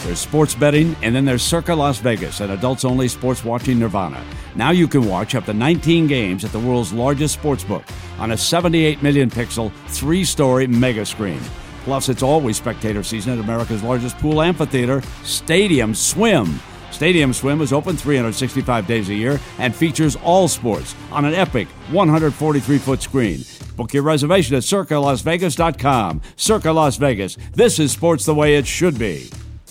There's sports betting, and then there's Circa Las Vegas, an adults-only sports watching nirvana. Now you can watch up to 19 games at the world's largest sportsbook on a 78 million pixel, 3-story mega screen. Plus, it's always spectator season at America's largest pool amphitheater, Stadium Swim. Stadium Swim is open 365 days a year and features all sports on an epic 143-foot screen. Book your reservation at CircaLasVegas.com. Circa Las Vegas. This is sports the way it should be.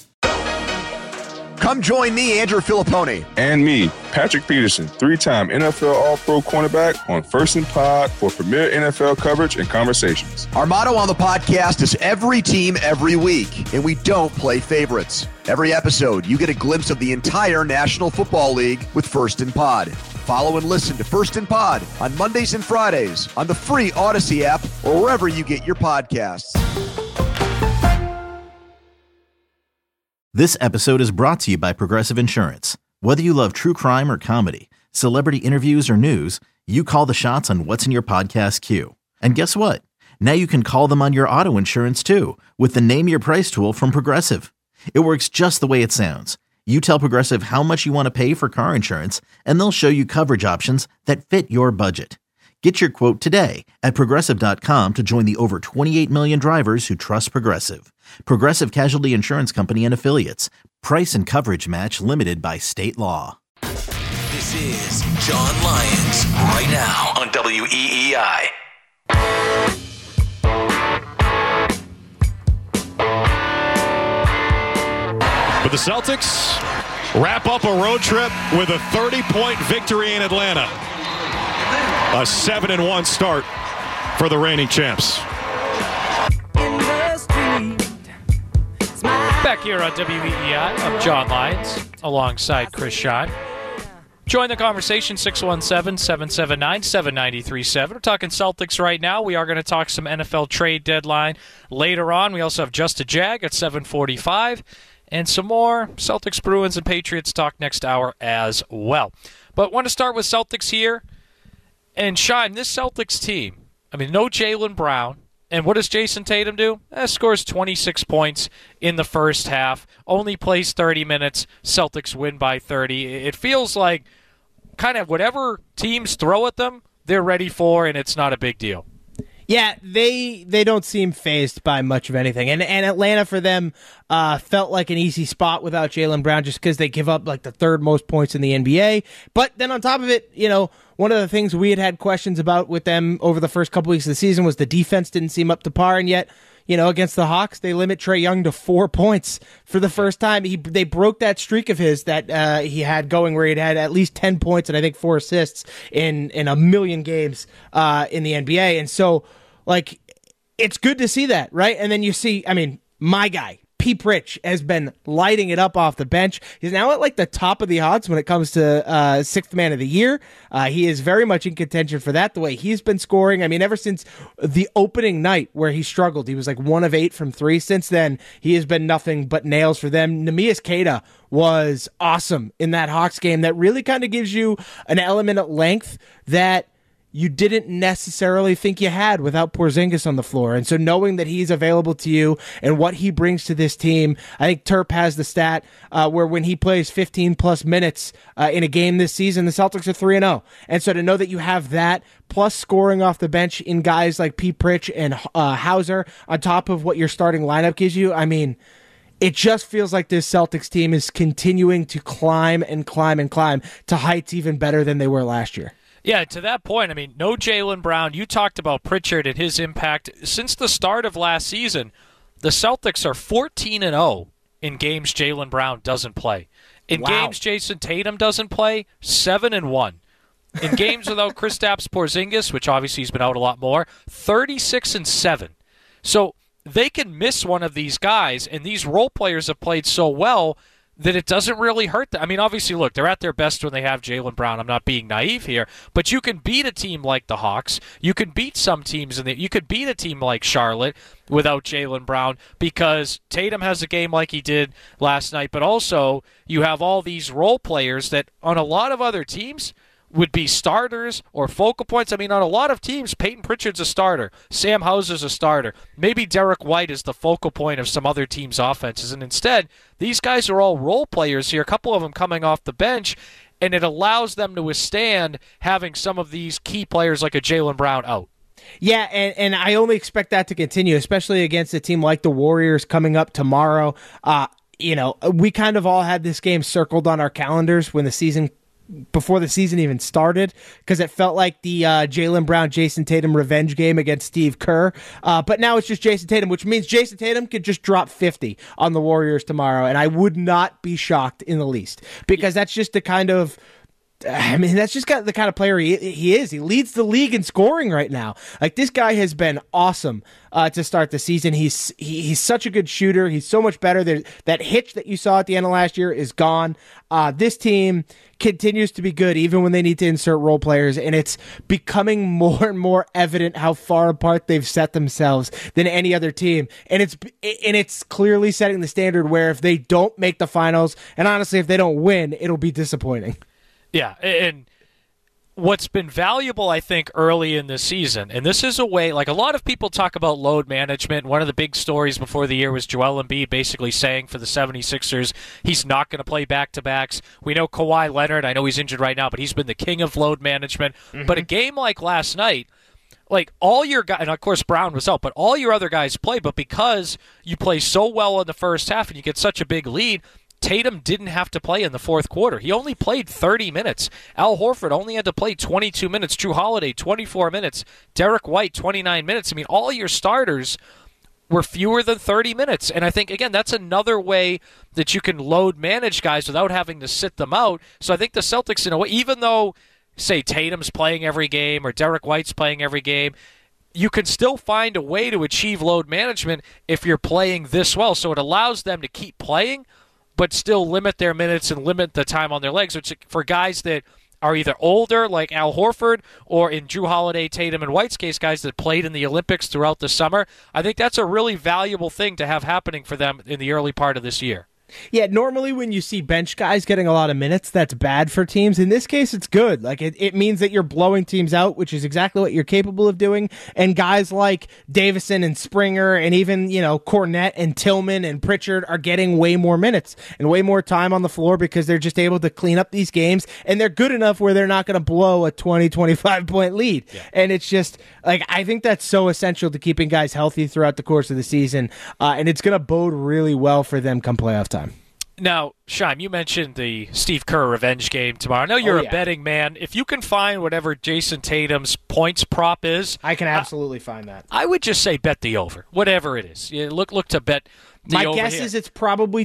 Come join me, Andrew Filippone. And me, Patrick Peterson, 3-time NFL All-Pro cornerback on First and Pod for premier NFL coverage and conversations. Our motto on the podcast is every team, every week, and we don't play favorites. Every episode, you get a glimpse of the entire National Football League with First and Pod. Follow and listen to First and Pod on Mondays and Fridays on the free Odyssey app or wherever you get your podcasts. This episode is brought to you by Progressive Insurance. Whether you love true crime or comedy, celebrity interviews or news, you call the shots on what's in your podcast queue. And guess what? Now you can call them on your auto insurance too with the Name Your Price tool from Progressive. It works just the way it sounds. You tell Progressive how much you want to pay for car insurance, and they'll show you coverage options that fit your budget. Get your quote today at Progressive.com to join the over 28 million drivers who trust Progressive. Progressive Casualty Insurance Company and Affiliates. Price and coverage match limited by state law. This is John Lyons right now on WEEI. But the Celtics wrap up a road trip with a 30-point victory in Atlanta. A 7-1 start for the reigning champs. Back here on WEEI, I'm John Lyons, alongside Chris Schein. Join the conversation, 617-779-7937. We're talking Celtics right now. We are going to talk some NFL trade deadline later on. We also have Just a Jag at 7:45. And some more Celtics, Bruins, and Patriots talk next hour as well. But want to start with Celtics here. And Schein, this Celtics team, I mean, no Jaylen Brown. And what does Jason Tatum do? Scores 26 points in the first half, only plays 30 minutes, Celtics win by 30. It feels like kind of whatever teams throw at them, they're ready for, and it's not a big deal. Yeah, they don't seem fazed by much of anything. And Atlanta, for them, felt like an easy spot without Jaylen Brown just because they give up like the third most points in the NBA. But then on top of it, you know, one of the things we had questions about with them over the first couple weeks of the season was the defense didn't seem up to par, and yet, you know, against the Hawks, they limit Trae Young to 4 points for the first time. They broke that streak of his that he had going where he'd had at least 10 points and I think 4 assists in a million games in the NBA. And so, like, it's good to see that, right? And then you see, I mean, my guy, P. Pritch, has been lighting it up off the bench. He's now at like the top of the odds when it comes to sixth man of the year. He is very much in contention for that, the way he's been scoring. I mean, ever since the opening night where he struggled, he was like 1 of 8 from 3. Since then, he has been nothing but nails for them. Neemias Queta was awesome in that Hawks game. That really kind of gives you an element of length that you didn't necessarily think you had without Porzingis on the floor. And so knowing that he's available to you and what he brings to this team, I think Terp has the stat where when he plays 15-plus minutes in a game this season, the Celtics are 3-0. And so to know that you have that, plus scoring off the bench in guys like P. Pritch and Hauser on top of what your starting lineup gives you, I mean, it just feels like this Celtics team is continuing to climb and climb and climb to heights even better than they were last year. Yeah, to that point, I mean, no Jaylen Brown. You talked about Pritchard and his impact. Since the start of last season, the Celtics are 14-0 in games Jaylen Brown doesn't play. In games Jason Tatum doesn't play, 7-1. In games without Kristaps Porzingis, which obviously he's been out a lot more, 36-7. So they can miss one of these guys, and these role players have played so well that it doesn't really hurt them. I mean, obviously, look, they're at their best when they have Jaylen Brown. I'm not being naive here, but you can beat a team like the Hawks. You can beat some teams you could beat a team like Charlotte without Jaylen Brown because Tatum has a game like he did last night, but also you have all these role players that on a lot of other teams would be starters or focal points. I mean, on a lot of teams, Peyton Pritchard's a starter. Sam Hauser's a starter. Maybe Derek White is the focal point of some other teams' offenses. And instead, these guys are all role players here, a couple of them coming off the bench, and it allows them to withstand having some of these key players like a Jaylen Brown out. Yeah, and I only expect that to continue, especially against a team like the Warriors coming up tomorrow. We kind of all had this game circled on our calendars before the season even started, because it felt like the Jaylen Brown, Jason Tatum revenge game against Steve Kerr. But now it's just Jason Tatum, which means Jason Tatum could just drop 50 on the Warriors tomorrow, and I would not be shocked in the least, because that's just the kind of that's just the kind of player he is. He leads the league in scoring right now. Like, this guy has been awesome to start the season. He's such a good shooter. He's so much better. That hitch that you saw at the end of last year is gone. This team continues to be good even when they need to insert role players, and it's becoming more and more evident how far apart they've set themselves than any other team. And it's clearly setting the standard where if they don't make the finals, and honestly, if they don't win, it'll be disappointing. Yeah, and what's been valuable, I think, early in this season, and this is a way, like, a lot of people talk about load management. One of the big stories before the year was Joel Embiid basically saying for the 76ers he's not going to play back-to-backs. We know Kawhi Leonard, I know he's injured right now, but he's been the king of load management. Mm-hmm. But a game like last night, like, all your guys, and of course Brown was out, but all your other guys played, but because you play so well in the first half and you get such a big lead, Tatum didn't have to play in the fourth quarter. He only played 30 minutes. Al Horford only had to play 22 minutes. Jrue Holiday, 24 minutes. Derek White, 29 minutes. I mean, all your starters were fewer than 30 minutes. And I think, again, that's another way that you can load manage guys without having to sit them out. So I think the Celtics, in a way, even though, say, Tatum's playing every game or Derek White's playing every game, you can still find a way to achieve load management if you're playing this well. So it allows them to keep playing, but still limit their minutes and limit the time on their legs, which for guys that are either older, like Al Horford, or in Jrue Holiday, Tatum, and White's case, guys that played in the Olympics throughout the summer. I think that's a really valuable thing to have happening for them in the early part of this year. Yeah, normally when you see bench guys getting a lot of minutes, that's bad for teams. In this case, it's good. Like, it means that you're blowing teams out, which is exactly what you're capable of doing. And guys like Davison and Springer and even, Cornette and Tillman and Pritchard are getting way more minutes and way more time on the floor because they're just able to clean up these games, and they're good enough where they're not going to blow a 20, 25-point lead. Yeah. And it's just, like, I think that's so essential to keeping guys healthy throughout the course of the season, and it's going to bode really well for them come playoff time. Now, Shime, you mentioned the Steve Kerr revenge game tomorrow. I know you're a betting man. If you can find whatever Jason Tatum's points prop is, I can absolutely find that. I would just say bet the over, whatever it is. You look to bet the over. My guess is it's probably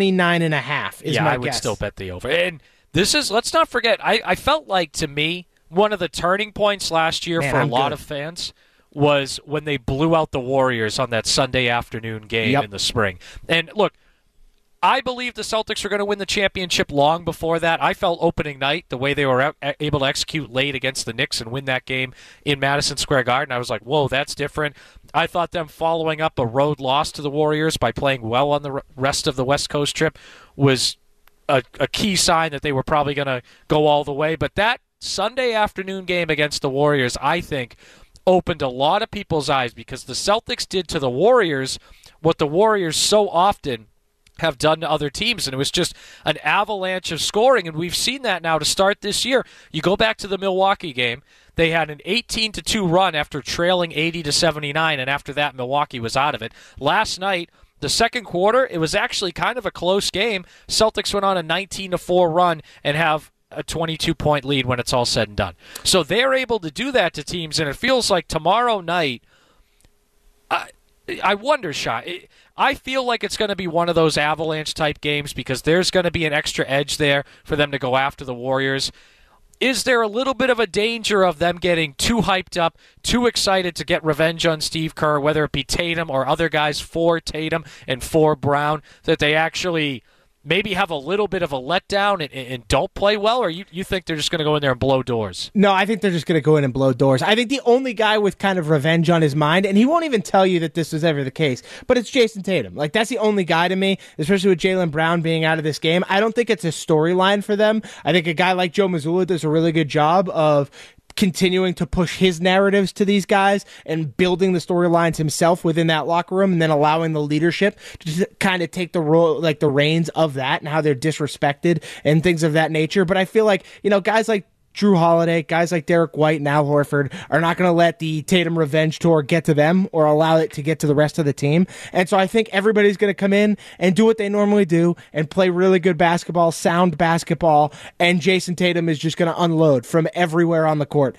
29.5 is my guess. I would still bet the over. And this is, let's not forget, I felt like, to me, one of the turning points last year for a lot of fans was when they blew out the Warriors on that Sunday afternoon game in the spring. And look, I believe the Celtics were going to win the championship long before that. I felt opening night, the way they were able to execute late against the Knicks and win that game in Madison Square Garden, I was like, whoa, that's different. I thought them following up a road loss to the Warriors by playing well on the rest of the West Coast trip was a key sign that they were probably going to go all the way. But that Sunday afternoon game against the Warriors, I think, opened a lot of people's eyes, because the Celtics did to the Warriors what the Warriors so often have done to other teams, and it was just an avalanche of scoring, and we've seen that now to start this year. You go back to the Milwaukee game, they had an 18-2 run after trailing 80-79, and after that, Milwaukee was out of it. Last night, the second quarter, it was actually kind of a close game. Celtics went on a 19-4 run and have a 22-point lead when it's all said and done. So they're able to do that to teams, and it feels like tomorrow night, I wonder, Shai, I feel like it's going to be one of those avalanche-type games because there's going to be an extra edge there for them to go after the Warriors. Is there a little bit of a danger of them getting too hyped up, too excited to get revenge on Steve Kerr, whether it be Tatum or other guys for Tatum and for Brown, that they actually maybe have a little bit of a letdown and don't play well, or you think they're just going to go in there and blow doors? No, I think they're just going to go in and blow doors. I think the only guy with kind of revenge on his mind, and he won't even tell you that this was ever the case, but it's Jason Tatum. Like, that's the only guy to me, especially with Jaylen Brown being out of this game. I don't think it's a storyline for them. I think a guy like Joe Mazzulla does a really good job of continuing to push his narratives to these guys and building the storylines himself within that locker room, and then allowing the leadership to just kind of take the role, like the reins of that, and how they're disrespected and things of that nature. But I feel like, guys like Drew Holiday, guys like Derek White and Al Horford are not going to let the Tatum revenge tour get to them or allow it to get to the rest of the team. And so I think everybody's going to come in and do what they normally do and play really good basketball, sound basketball, and Jason Tatum is just going to unload from everywhere on the court.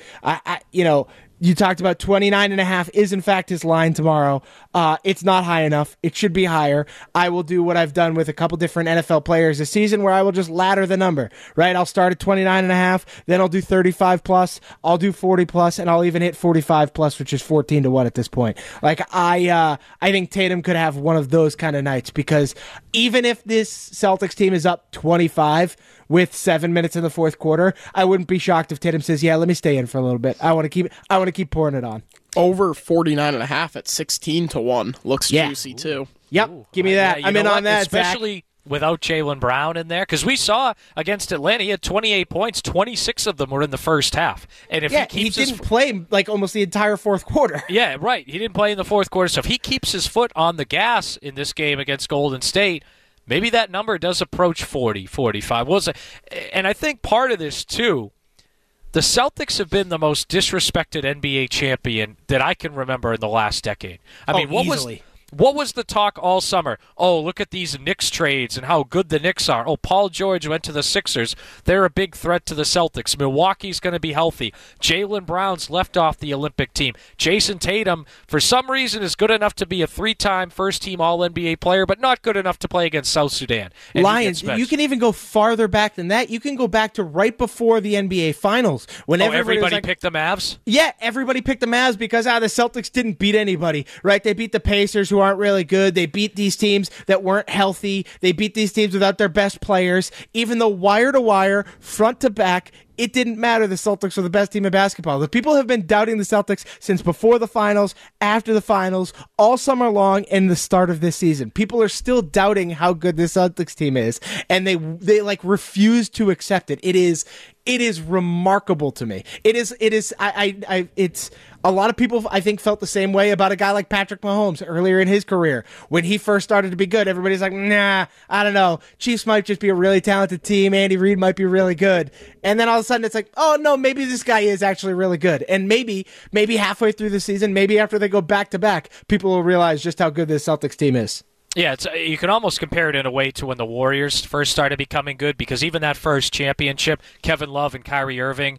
You talked about 29.5 is in fact his line tomorrow. It's not high enough. It should be higher. I will do what I've done with a couple different NFL players this season, where I will just ladder the number, right? I'll start at 29.5, then I'll do 35 plus, I'll do 40 plus, and I'll even hit 45 plus, which is 14-1 at this point. Like, I think Tatum could have one of those kind of nights, because even if this Celtics team is up 25 with 7 minutes in the fourth quarter, I wouldn't be shocked if Tatum says, "Yeah, let me stay in for a little bit. I want to keep pouring it on." Over 49.5 at 16-1 looks juicy too. Yep, give me that. I'm in on that, especially Zach. Without Jaylen Brown in there, because we saw against Atlanta, he had 28 points, 26 of them were in the first half. And if he didn't play like almost the entire fourth quarter. Yeah, right. He didn't play in the fourth quarter. So if he keeps his foot on the gas in this game against Golden State, maybe that number does approach 40, 45. And I think part of this, too, the Celtics have been the most disrespected NBA champion that I can remember in the last decade. I mean, what was the talk all summer? Oh, look at these Knicks trades and how good the Knicks are. Oh, Paul George went to the Sixers. They're a big threat to the Celtics. Milwaukee's going to be healthy. Jaylen Brown's left off the Olympic team. Jason Tatum, for some reason, is good enough to be a 3-time first-team All-NBA player, but not good enough to play against South Sudan. Lions, you can even go farther back than that. You can go back to right before the NBA Finals. When everybody picked the Mavs? Yeah, everybody picked the Mavs because the Celtics didn't beat anybody, right? They beat the Pacers, who aren't really good. They beat these teams that weren't healthy. They beat these teams without their best players. Even though wire to wire, front to back, it didn't matter. The Celtics were the best team in basketball. The people have been doubting the Celtics since before the finals, after the finals, all summer long, and the start of this season. People are still doubting how good the Celtics team is, and they like refuse to accept it. It is remarkable to me. It's a lot of people, I think, felt the same way about a guy like Patrick Mahomes earlier in his career. When he first started to be good, everybody's like, nah, I don't know. Chiefs might just be a really talented team. Andy Reid might be really good. And then all of a sudden it's like, oh no, maybe this guy is actually really good. And maybe halfway through the season, maybe after they go back to back, people will realize just how good this Celtics team is. Yeah, you can almost compare it in a way to when the Warriors first started becoming good, because even that first championship, Kevin Love and Kyrie Irving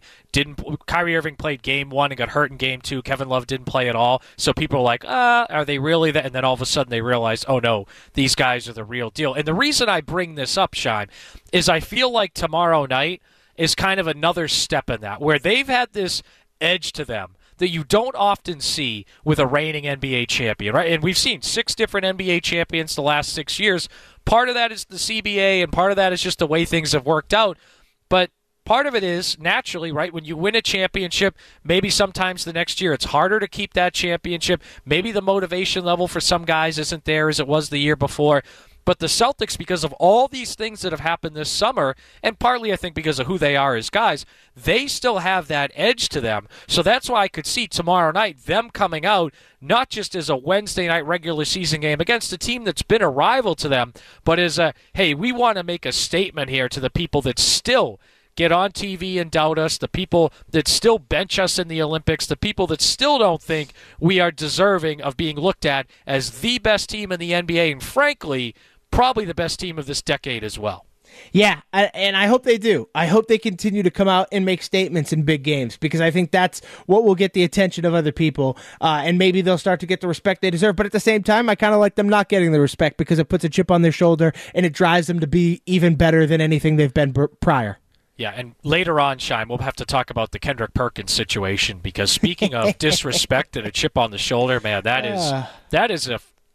played game 1 and got hurt in game 2. Kevin Love didn't play at all. So people were like, are they really that? And then all of a sudden they realized, oh no, these guys are the real deal. And the reason I bring this up, Shime, is I feel like tomorrow night is kind of another step in that, where they've had this edge to them that you don't often see with a reigning NBA champion, right? And we've seen 6 different NBA champions the last 6 years. Part of that is the CBA, and part of that is just the way things have worked out. But part of it is, naturally, right, when you win a championship, maybe sometimes the next year it's harder to keep that championship. Maybe the motivation level for some guys isn't there as it was the year before. But the Celtics, because of all these things that have happened this summer, and partly I think because of who they are as guys, they still have that edge to them. So that's why I could see tomorrow night them coming out not just as a Wednesday night regular season game against a team that's been a rival to them, but as a, hey, we want to make a statement here to the people that still get on TV and doubt us, the people that still bench us in the Olympics, the people that still don't think we are deserving of being looked at as the best team in the NBA, and frankly, probably the best team of this decade as well. Yeah, and I hope they do. I hope they continue to come out and make statements in big games, because I think that's what will get the attention of other people, and maybe they'll start to get the respect they deserve. But at the same time, I kind of like them not getting the respect, because it puts a chip on their shoulder, and it drives them to be even better than anything they've been prior. Yeah, and later on, Shime, we'll have to talk about the Kendrick Perkins situation, because speaking of disrespect and a chip on the shoulder, man, that is a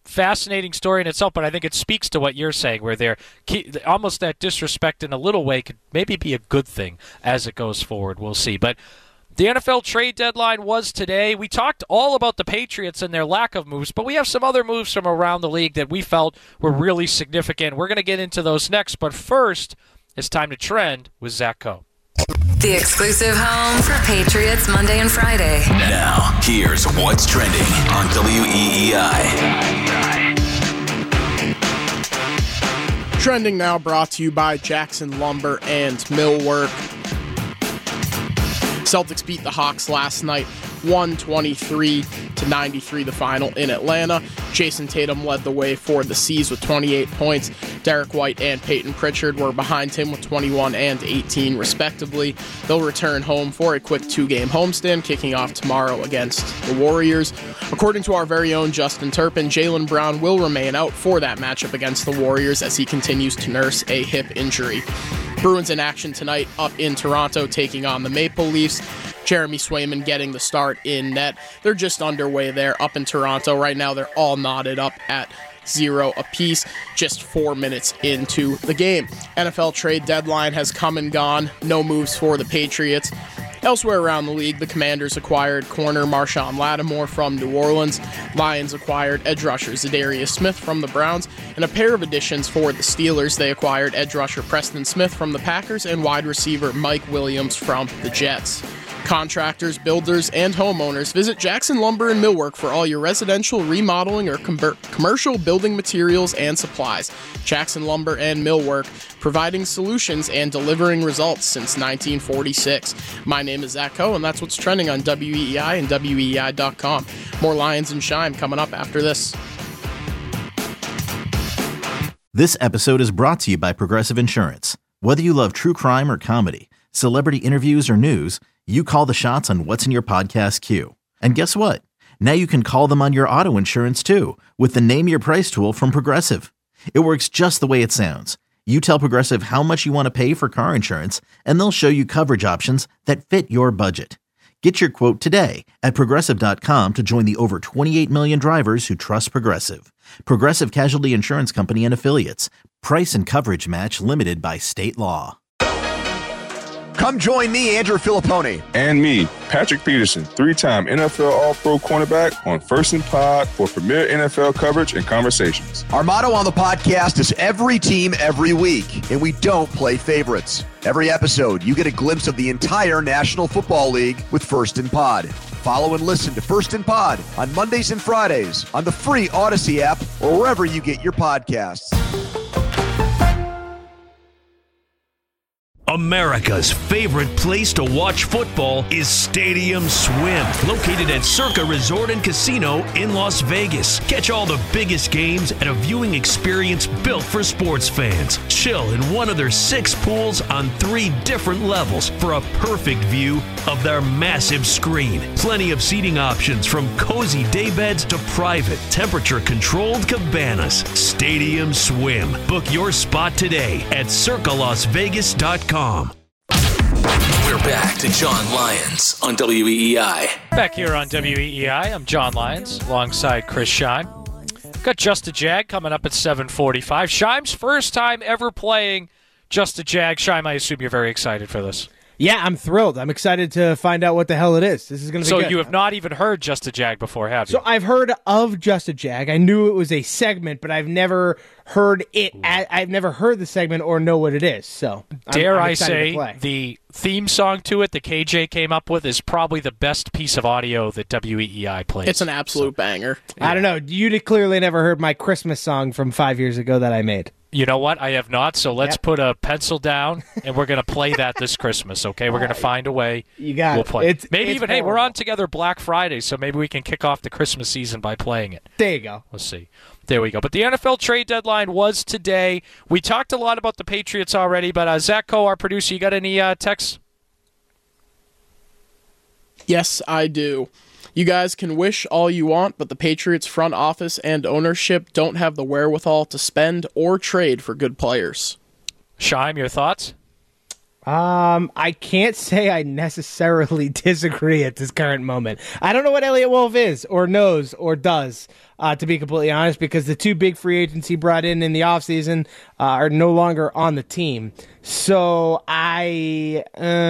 fascinating story in itself, but I think it speaks to what you're saying, where they're almost that disrespect in a little way could maybe be a good thing as it goes forward. We'll see. But the NFL trade deadline was today. We talked all about the Patriots and their lack of moves, but we have some other moves from around the league that we felt were really significant. We're going to get into those next, but first, it's time to trend with Zach Coe. The exclusive home for Patriots Monday and Friday. Now, here's what's trending on WEEI. Trending now brought to you by Jackson Lumber and Millwork. Celtics beat the Hawks last night, 123-93 the final in Atlanta. Jason Tatum led the way for the C's with 28 points. Derek White and Peyton Pritchard were behind him with 21 and 18 respectively. They'll return home for a quick 2-game homestand, kicking off tomorrow against the Warriors. According to our very own Justin Turpin, Jaylen Brown will remain out for that matchup against the Warriors as he continues to nurse a hip injury. Bruins in action tonight up in Toronto taking on the Maple Leafs. Jeremy Swayman getting the start in net. They're just underway there up in Toronto. Right now they're all knotted up at 0 apiece, just 4 minutes into the game. NFL trade deadline has come and gone. No moves for the Patriots. Elsewhere around the league, the Commanders acquired corner Marshawn Lattimore from New Orleans. Lions acquired edge rusher Zadarius Smith from the Browns. And a pair of additions for the Steelers. They acquired edge rusher Preston Smith from the Packers and wide receiver Mike Williams from the Jets. Contractors, builders, and homeowners, visit Jackson Lumber and Millwork for all your residential, remodeling, or commercial building materials and supplies. Jackson Lumber and Millwork, providing solutions and delivering results since 1946. My name is Zach Coe, and that's what's trending on WEEI and WEEI.com. More Lions and Shine coming up after this. This episode is brought to you by Progressive Insurance. Whether you love true crime or comedy, celebrity interviews or news, you call the shots on what's in your podcast queue. And guess what? Now you can call them on your auto insurance too with the Name Your Price tool from Progressive. It works just the way it sounds. You tell Progressive how much you want to pay for car insurance, and they'll show you coverage options that fit your budget. Get your quote today at Progressive.com to join the over 28 million drivers who trust Progressive. Progressive Casualty Insurance Company and Affiliates. Price and coverage match limited by state law. Come join me, Andrew Filippone. And me, Patrick Peterson, 3-time NFL All-Pro cornerback on First and Pod for premier NFL coverage and conversations. Our motto on the podcast is every team, every week, and we don't play favorites. Every episode, you get a glimpse of the entire National Football League with First and Pod. Follow and listen to First and Pod on Mondays and Fridays on the free Odyssey app or wherever you get your podcasts. America's favorite place to watch football is Stadium Swim, located at Circa Resort and Casino in Las Vegas. Catch all the biggest games at a viewing experience built for sports fans. Chill in one of their 6 pools on 3 different levels for a perfect view of their massive screen. Plenty of seating options from cozy daybeds to private, temperature-controlled cabanas. Stadium Swim. Book your spot today at circalasvegas.com. We're back to John Lyons on WEEI. Back here on WEEI, I'm John Lyons alongside Chris Scheim. Got Just a Jag coming up at 7:45. Scheim's first time ever playing Just a Jag. Scheim, I assume you're very excited for this. Yeah, I'm thrilled. I'm excited to find out what the hell it is. This is going to be good. So you have not even heard Just a Jag before, have you? So I've heard of Just a Jag. I knew it was a segment, but I've never heard it. I've never heard the segment or know what it is. So Dare I'm I excited say the theme song to it that KJ came up with is probably the best piece of audio that WEEI plays. It's an absolute banger. I don't know. You clearly never heard my Christmas song from 5 years ago that I made. You know what? I have not, so let's put a pencil down, and we're going to play that this Christmas, okay? We're going to find a way. You got we'll play. Maybe even, hey, we're on together Black Friday, so maybe we can kick off the Christmas season by playing it. There you go. Let's see. There we go. But the NFL trade deadline was today. We talked a lot about the Patriots already, but Zach Coe, our producer, you got any texts? Yes, I do. You guys can wish all you want, but the Patriots front office and ownership don't have the wherewithal to spend or trade for good players. Scheim, your thoughts? I can't say I necessarily disagree at this current moment. I don't know what Elliott Wolf is or knows or does, to be completely honest, because the two big free agents he brought in the offseason are no longer on the team. So I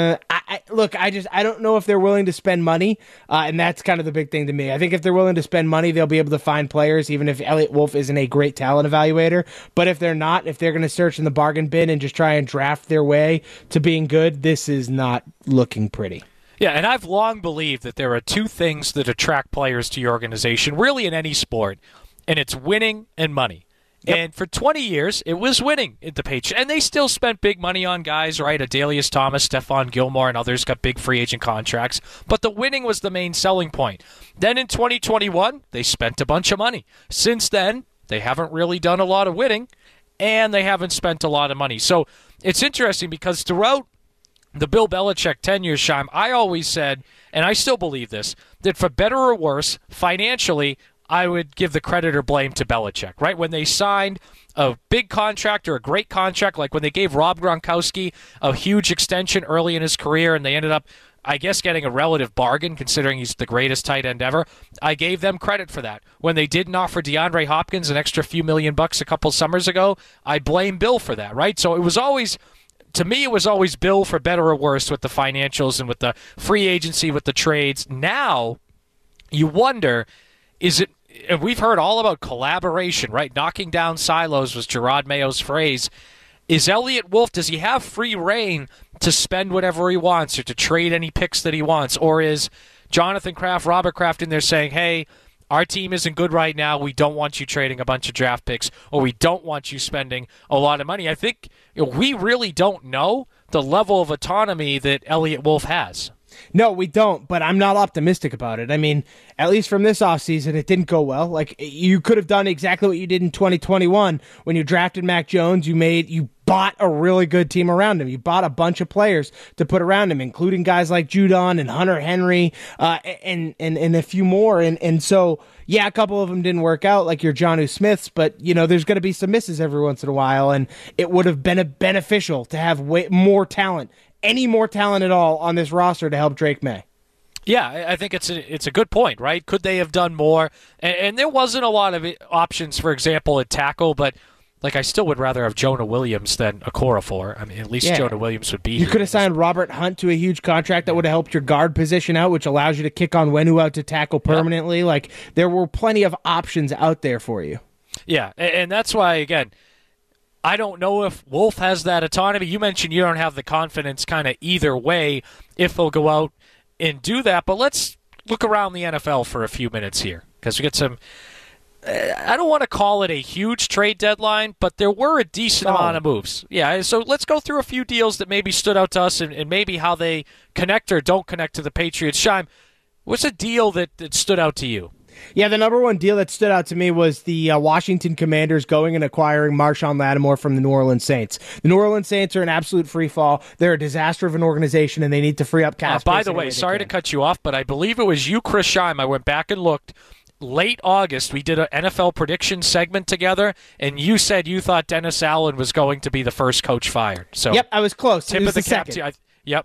don't know if they're willing to spend money, and that's kind of the big thing to me. I think if they're willing to spend money, they'll be able to find players, even if Elliott Wolf isn't a great talent evaluator. But if they're not, if they're going to search in the bargain bin and just try and draft their way to being good, this is not looking pretty. Yeah, and I've long believed that there are two things that attract players to your organization, really in any sport, and it's winning and money. Yep. And for 20 years, it was winning at the Patriots. And they still spent big money on guys, right? Adalius Thomas, Stephon Gilmore, and others got big free agent contracts. But the winning was the main selling point. Then in 2021, they spent a bunch of money. Since then, they haven't really done a lot of winning, and they haven't spent a lot of money. So it's interesting because throughout the Bill Belichick tenure, Shime, I always said, and I still believe this, that for better or worse, financially, I would give the credit or blame to Belichick, right? When they signed a big contract or a great contract, like when they gave Rob Gronkowski a huge extension early in his career and they ended up, I guess, getting a relative bargain considering he's the greatest tight end ever, I gave them credit for that. When they didn't offer DeAndre Hopkins an extra few $1 million a couple summers ago, I blame Bill for that, right? So it was always... To me, it was always Bill for better or worse with the financials and with the free agency, with the trades. Now, you wonder, is it... We've heard all about collaboration, right? Knocking down silos was Gerard Mayo's phrase. Is Elliott Wolf, does he have free reign to spend whatever he wants or to trade any picks that he wants? Or is Jonathan Kraft, Robert Kraft in there saying, hey, our team isn't good right now. We don't want you trading a bunch of draft picks, or we don't want you spending a lot of money. I think we really don't know the level of autonomy that Elliott Wolf has. No, we don't, but I'm not optimistic about it. I mean, at least from this offseason, it didn't go well. Like, you could have done exactly what you did in 2021 when you drafted Mac Jones. You bought a really good team around him. You bought a bunch of players to put around him, including guys like Judon and Hunter Henry, and a few more. And so, yeah, a couple of them didn't work out, like your Jonnu Smiths, but, there's going to be some misses every once in a while, and it would have been beneficial to have way more talent, any more talent at all on this roster to help Drake May. Yeah, I think it's a good point, right? Could they have done more? And there wasn't a lot of options, for example, at tackle, but I still would rather have Jonah Williams than Okorafor. I mean, at least Jonah Williams would be here. You could have signed Robert Hunt to a huge contract that would have helped your guard position out, which allows you to kick Onwenu out to tackle permanently. Yep. There were plenty of options out there for you. Yeah, and that's why, again, I don't know if Wolf has that autonomy. You mentioned you don't have the confidence kind of either way if he'll go out and do that. But let's look around the NFL for a few minutes here because we get some – I don't want to call it a huge trade deadline, but there were a decent amount of moves. Yeah, so let's go through a few deals that maybe stood out to us and maybe how they connect or don't connect to the Patriots. Shime, what's a deal that stood out to you? Yeah, the number one deal that stood out to me was the Washington Commanders going and acquiring Marshawn Lattimore from the New Orleans Saints. The New Orleans Saints are an absolute free fall. They're a disaster of an organization, and they need to free up cap space. By the way, sorry to cut you off, but I believe it was you, Chris Shime. I went back and looked. Late August, we did an NFL prediction segment together, and you said you thought Dennis Allen was going to be the first coach fired. So, yep, I was close. Tip of the cap to you. Yep.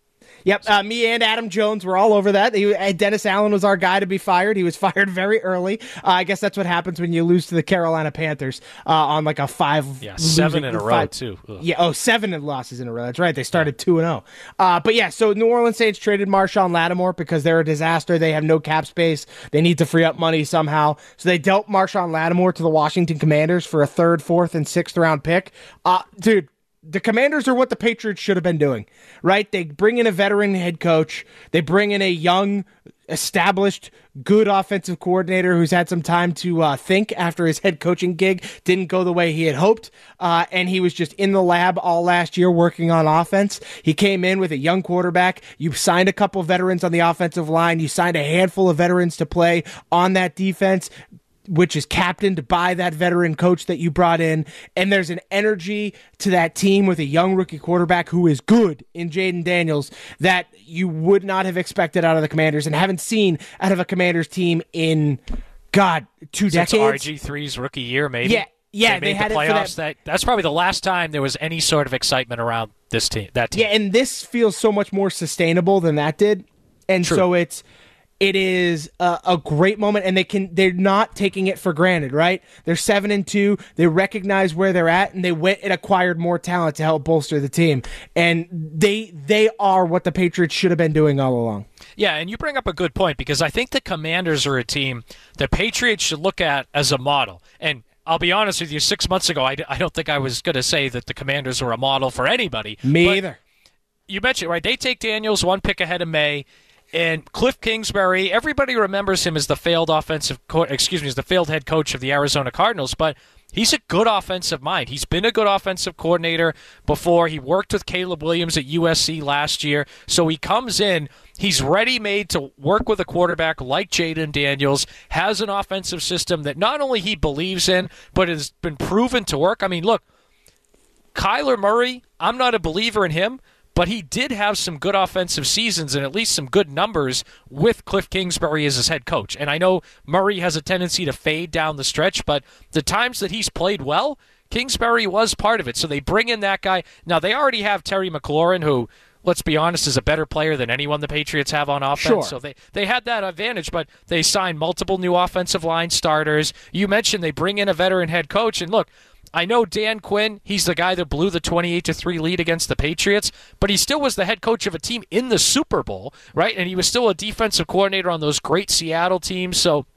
Yep, me and Adam Jones were all over that. Dennis Allen was our guy to be fired. He was fired very early. I guess that's what happens when you lose to the Carolina Panthers on like a 5. Yeah, 7 in a row, too. Ugh. Yeah, 7 losses in a row. That's right. They started 2-0. But yeah, so New Orleans Saints traded Marshawn Lattimore because they're a disaster. They have no cap space. They need to free up money somehow. So they dealt Marshawn Lattimore to the Washington Commanders for a 3rd, 4th, and 6th round pick. Dude, the Commanders are what the Patriots should have been doing, right? They bring in a veteran head coach. They bring in a young, established, good offensive coordinator who's had some time to think after his head coaching gig didn't go the way he had hoped, and he was just in the lab all last year working on offense. He came in with a young quarterback. You signed a couple of veterans on the offensive line. You signed a handful of veterans to play on that defense, which is captained by that veteran coach that you brought in. And there's an energy to that team with a young rookie quarterback who is good in Jaden Daniels that you would not have expected out of the Commanders and haven't seen out of a Commanders team in, 2 decades. Since RG3's rookie year, maybe? Yeah, they made had the playoffs. That's probably the last time there was any sort of excitement around this team. That team. Yeah, and this feels so much more sustainable than that did, and True. so it is a great moment, and they're not taking it for granted, right? They're 7-2. They recognize where they're at, and they went and acquired more talent to help bolster the team, and they are what the Patriots should have been doing all along. Yeah, and you bring up a good point, because I think the Commanders are a team the Patriots should look at as a model. And I'll be honest with you, 6 months ago, I don't think I was going to say that the Commanders were a model for anybody. Me either. You mentioned, right, they take Daniels one pick ahead of May, and Cliff Kingsbury, everybody remembers him as the failed as the failed head coach of the Arizona Cardinals, but he's a good offensive mind. He's been a good offensive coordinator before. He worked with Caleb Williams at USC last year. So he comes in, he's ready-made to work with a quarterback like Jayden Daniels, has an offensive system that not only he believes in, but has been proven to work. I mean, look, Kyler Murray, I'm not a believer in him, but he did have some good offensive seasons and at least some good numbers with Cliff Kingsbury as his head coach. And I know Murray has a tendency to fade down the stretch, but the times that he's played well, Kingsbury was part of it. So they bring in that guy. Now, they already have Terry McLaurin, who, let's be honest, is a better player than anyone the Patriots have on offense. Sure. So they had that advantage, but they signed multiple new offensive line starters. You mentioned they bring in a veteran head coach. And look, I know Dan Quinn, he's the guy that blew the 28-3 lead against the Patriots, but he still was the head coach of a team in the Super Bowl, right? And he was still a defensive coordinator on those great Seattle teams. So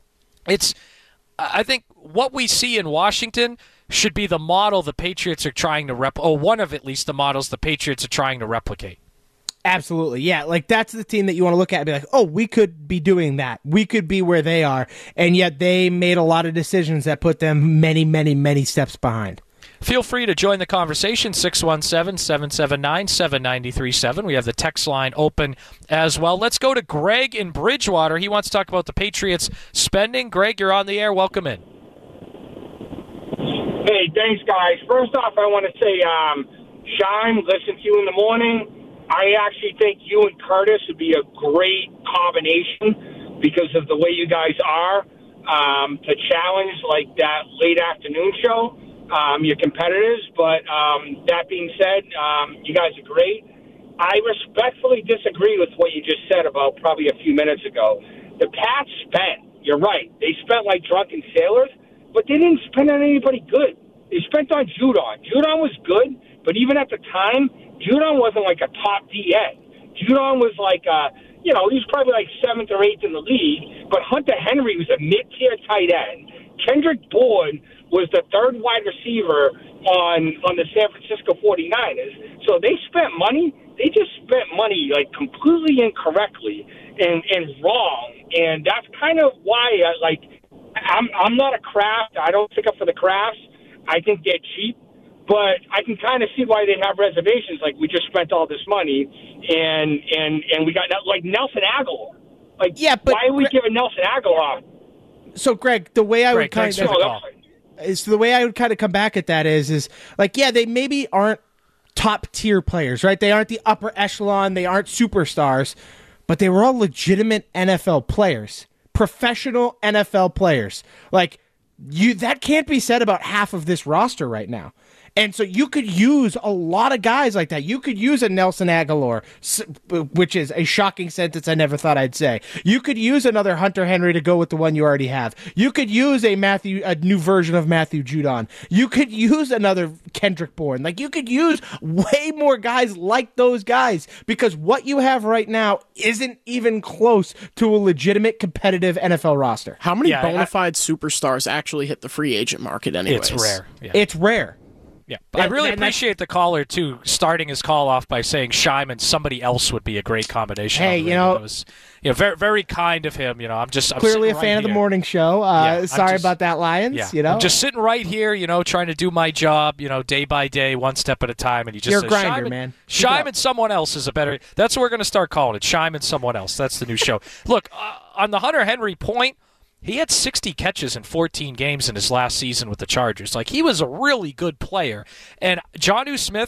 I think what we see in Washington should be the model the Patriots are trying to or one of at least the models the Patriots are trying to replicate. Absolutely, yeah. Like, that's the team that you want to look at and be like, oh, we could be doing that. We could be where they are. And yet they made a lot of decisions that put them many, many, many steps behind. Feel free to join the conversation, 617-779-7937. We have the text line open as well. Let's go to Greg in Bridgewater. He wants to talk about the Patriots spending. Greg, you're on the air. Welcome in. Hey, thanks, guys. First off, I want to say, Shime, listen to you in the morning. I actually think you and Curtis would be a great combination because of the way you guys are to challenge like that late afternoon show, your competitors. But that being said, you guys are great. I respectfully disagree with what you just said about probably a few minutes ago. The Pats spent, you're right, they spent like drunken sailors, but they didn't spend on anybody good. They spent on Judon. Judon was good, but even at the time, Judon wasn't like a top DN. Judon was like, he was probably like 7th or 8th in the league, but Hunter Henry was a mid-tier tight end. Kendrick Bourne was the third wide receiver on the San Francisco 49ers. So they spent money. They just spent money like completely incorrectly and wrong. And that's kind of why I'm not a Kraft. I don't stick up for the Krafts. I think they're cheap. But I can kind of see why they have reservations. Like, we just spent all this money, and we got like Nelson Aguilar. Like, yeah, but why are we giving Nelson Aguilar? So, Greg, the way I would kind of come back at that is like, yeah, they maybe aren't top tier players, right? They aren't the upper echelon. They aren't superstars, but they were all legitimate NFL players, professional NFL players. Like, that can't be said about half of this roster right now. And so you could use a lot of guys like that. You could use a Nelson Aguilar, which is a shocking sentence I never thought I'd say. You could use another Hunter Henry to go with the one you already have. You could use a new version of Matthew Judon. You could use another Kendrick Bourne. Like, you could use way more guys like those guys, because what you have right now isn't even close to a legitimate competitive NFL roster. How many bona fide superstars actually hit the free agent market anyways? It's rare. Yeah. It's rare. Yeah, but I really appreciate the caller, too, starting his call off by saying Shime and somebody else would be a great combination. Hey, that was very, very kind of him. I'm clearly a fan of the morning show. Sorry about that, Lions. Yeah. I'm just sitting right here, trying to do my job, day by day, one step at a time. And he just You're says, a grinder, man. Shime and someone else is a better. That's what we're going to start calling it. Shime and someone else. That's the new show. Look, on the Hunter Henry point, he had 60 catches in 14 games in his last season with the Chargers. Like, he was a really good player. And Jonnu Smith,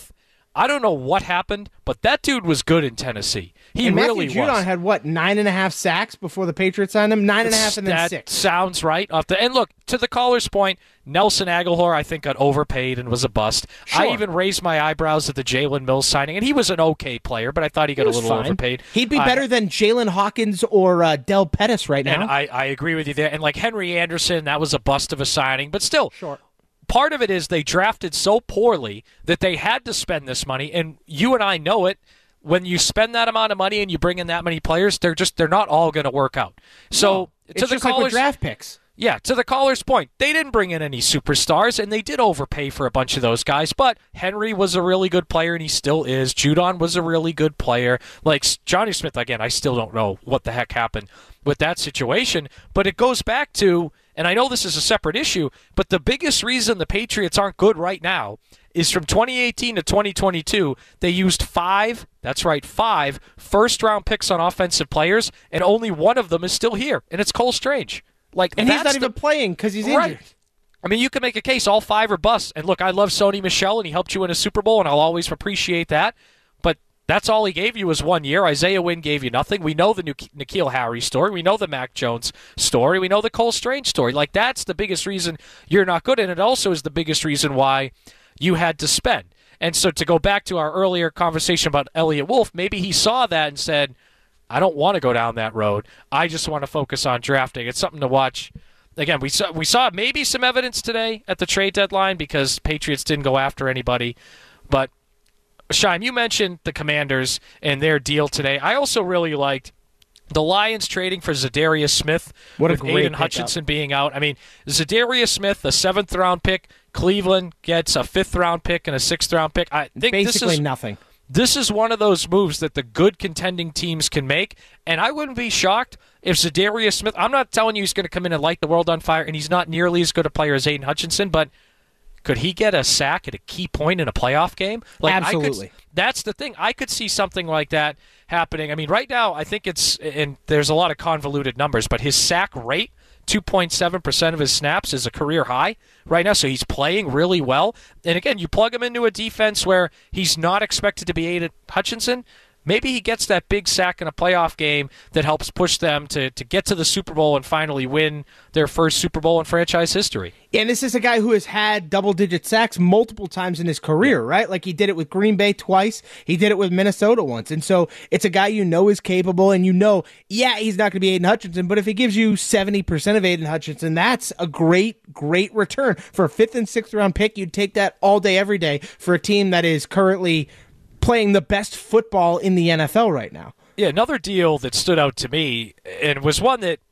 I don't know what happened, but that dude was good in Tennessee. He and really Matthew Judon was. had, 9.5 sacks before the Patriots signed him? 9.5 and then 6. That sounds right. And look, to the caller's point, Nelson Aguilar, I think, got overpaid and was a bust. Sure. I even raised my eyebrows at the Jalen Mills signing, and he was an okay player, but I thought he got a little overpaid. He'd be better than Jalen Hawkins or Del Pettis right now. And I agree with you there. And like Henry Anderson, that was a bust of a signing, but still. Sure. Part of it is they drafted so poorly that they had to spend this money, and you and I know it. When you spend that amount of money and you bring in that many players, they're not all going to work out. So it's just like with draft picks. Yeah, to the caller's point, they didn't bring in any superstars, and they did overpay for a bunch of those guys. But Henry was a really good player, and he still is. Judon was a really good player. Like Johnny Smith, again, I still don't know what the heck happened with that situation. But it goes back to, and I know this is a separate issue, but the biggest reason the Patriots aren't good right now is from 2018 to 2022, they used 5 first-round picks on offensive players, and only one of them is still here, and it's Cole Strange. And he's not even playing because he's injured. I mean, you can make a case all 5 are busts. And look, I love Sony Michel, and he helped you win a Super Bowl, and I'll always appreciate that. But that's all he gave you was 1 year. Isaiah Wynn gave you nothing. We know the N'Keal Harry story. We know the Mac Jones story. We know the Cole Strange story. Like, that's the biggest reason you're not good, and it also is the biggest reason why you had to spend. And so to go back to our earlier conversation about Elliott Wolf, maybe he saw that and said, I don't want to go down that road. I just want to focus on drafting. It's something to watch. Again, we saw maybe some evidence today at the trade deadline because Patriots didn't go after anybody. But, Shime, you mentioned the Commanders and their deal today. I also really liked the Lions trading for Zadarius Smith with Aiden Hutchinson being out. I mean, Zadarius Smith, a 7th-round pick. Cleveland gets a 5th-round pick and a 6th-round pick. I think basically nothing. This is one of those moves that the good contending teams can make, and I wouldn't be shocked if Zadarius Smith, I'm not telling you he's going to come in and light the world on fire, and he's not nearly as good a player as Aiden Hutchinson, but could he get a sack at a key point in a playoff game? Absolutely. That's the thing. I could see something like that happening. I mean, right now, I think and there's a lot of convoluted numbers, but his sack rate, 2.7% of his snaps, is a career high right now, so he's playing really well. And again, you plug him into a defense where he's not expected to be Aiden Hutchinson, maybe he gets that big sack in a playoff game that helps push them to get to the Super Bowl and finally win their first Super Bowl in franchise history. And this is a guy who has had double-digit sacks multiple times in his career, right? Like he did it with Green Bay twice. He did it with Minnesota once. And so it's a guy you know is capable, and you know, he's not going to be Aiden Hutchinson, but if he gives you 70% of Aiden Hutchinson, that's a great return. For a 5th and 6th round pick, you'd take that all day, every day for a team that is currently playing the best football in the NFL right now. Yeah, another deal that stood out to me, and was one that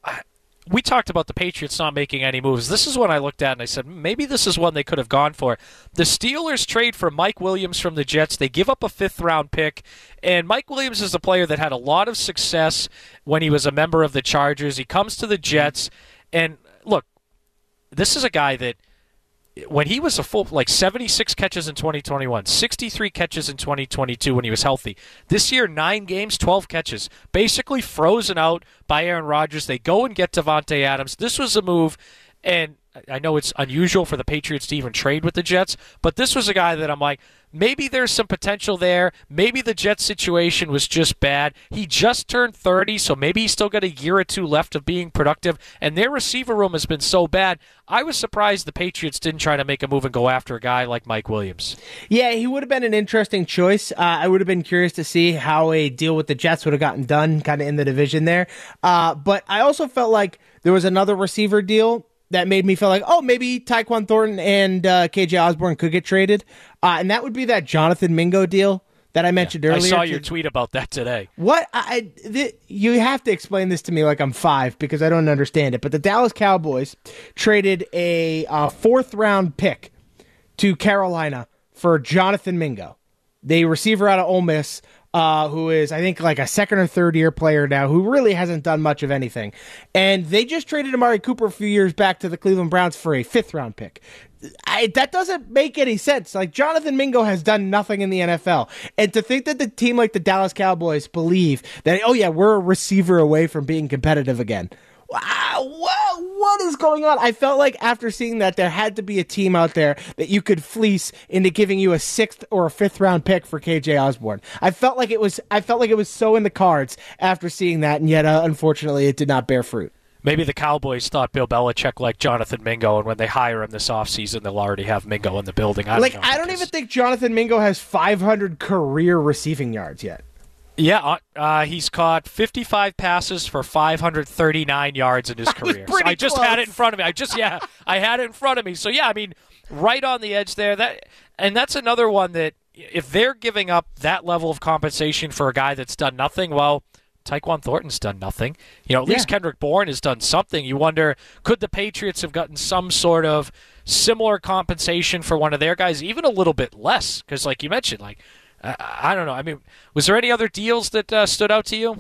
we talked about the Patriots not making any moves. This is one I looked at and I said, maybe this is one they could have gone for. The Steelers trade for Mike Williams from the Jets. They give up a 5th-round pick, and Mike Williams is a player that had a lot of success when he was a member of the Chargers. He comes to the Jets, and look, this is a guy that when he was a full, 76 catches in 2021, 63 catches in 2022 when he was healthy. This year, 9 games, 12 catches. Basically frozen out by Aaron Rodgers. They go and get Davante Adams. This was a move, and I know it's unusual for the Patriots to even trade with the Jets, but this was a guy that I'm like, maybe there's some potential there. Maybe the Jets situation was just bad. He just turned 30, so maybe he's still got a year or two left of being productive, and their receiver room has been so bad. I was surprised the Patriots didn't try to make a move and go after a guy like Mike Williams. Yeah, he would have been an interesting choice. I would have been curious to see how a deal with the Jets would have gotten done kind of in the division there. But I also felt like there was another receiver deal that made me feel like, maybe Tyquan Thornton and KJ Osborne could get traded. And that would be that Jonathan Mingo deal that I mentioned earlier. I saw your tweet about that today. What? You have to explain this to me like I'm 5 because I don't understand it. But the Dallas Cowboys traded a 4th-round pick to Carolina for Jonathan Mingo, the receiver out of Ole Miss, who is, I think, like a 2nd or 3rd year player now, who really hasn't done much of anything. And they just traded Amari Cooper a few years back to the Cleveland Browns for a 5th-round pick. That doesn't make any sense. Like, Jonathan Mingo has done nothing in the NFL. And to think that the team like the Dallas Cowboys believe that, we're a receiver away from being competitive again. Wow, what is going on? I felt like after seeing that, there had to be a team out there that you could fleece into giving you a 6th or a 5th round pick for KJ Osborne. I felt like it was so in the cards after seeing that, and yet unfortunately it did not bear fruit. Maybe the Cowboys thought Bill Belichick liked Jonathan Mingo, and when they hire him this offseason, they'll already have Mingo in the building. I don't even think Jonathan Mingo has 500 career receiving yards yet. Yeah, he's caught 55 passes for 539 yards in his career. So I just had it in front of me. I had it in front of me. So, yeah, I mean, right on the edge there. That's another one that if they're giving up that level of compensation for a guy that's done nothing, well, Tyquan Thornton's done nothing. At least Kendrick Bourne has done something. You wonder, could the Patriots have gotten some sort of similar compensation for one of their guys, even a little bit less? Because, like you mentioned, I don't know. I mean, was there any other deals that stood out to you?